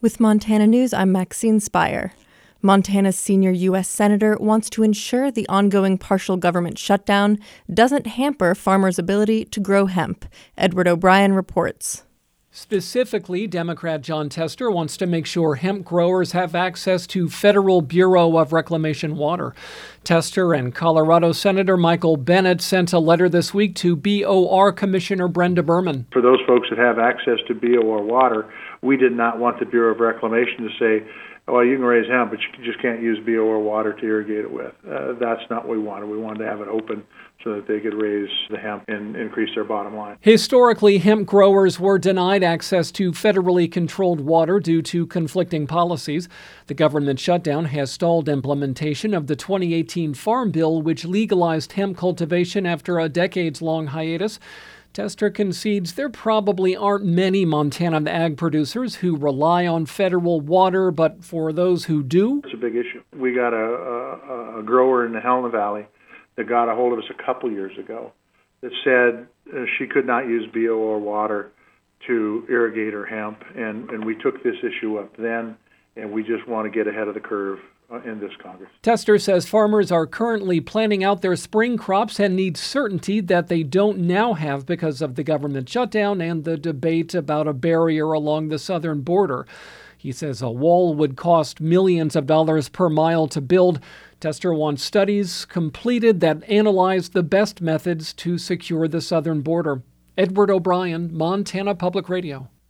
With Montana News, I'm Maxine Spire. Montana's senior U.S. Senator wants to ensure the ongoing partial government shutdown doesn't hamper farmers' ability to grow hemp. Edward O'Brien reports. Specifically, Democrat Jon Tester wants to make sure hemp growers have access to Federal Bureau of Reclamation water. Tester and Colorado Senator Michael Bennet sent a letter this week to BOR Commissioner Brenda Berman. For those folks that have access to BOR water, we did not want the Bureau of Reclamation to say, well, you can raise hemp, but you just can't use BOR water to irrigate it with. That's not what we wanted. We wanted to have it open so that they could raise the hemp and increase their bottom line. Historically, hemp growers were denied access to federally controlled water due to conflicting policies. The government shutdown has stalled implementation of the 2018 Farm Bill, which legalized hemp cultivation after a decades-long hiatus. Tester concedes there probably aren't many Montana ag producers who rely on federal water, but for those who do, it's a big issue. We got a grower in the Helena Valley that got a hold of us a couple years ago that said she could not use BOR water to irrigate her hemp, and we took this issue up then, and we just want to get ahead of the curve in this Congress. Tester says farmers are currently planning out their spring crops and need certainty that they don't now have because of the government shutdown and the debate about a barrier along the southern border. He says a wall would cost millions of dollars per mile to build. Tester wants studies completed that analyze the best methods to secure the southern border. Edward O'Brien, Montana Public Radio.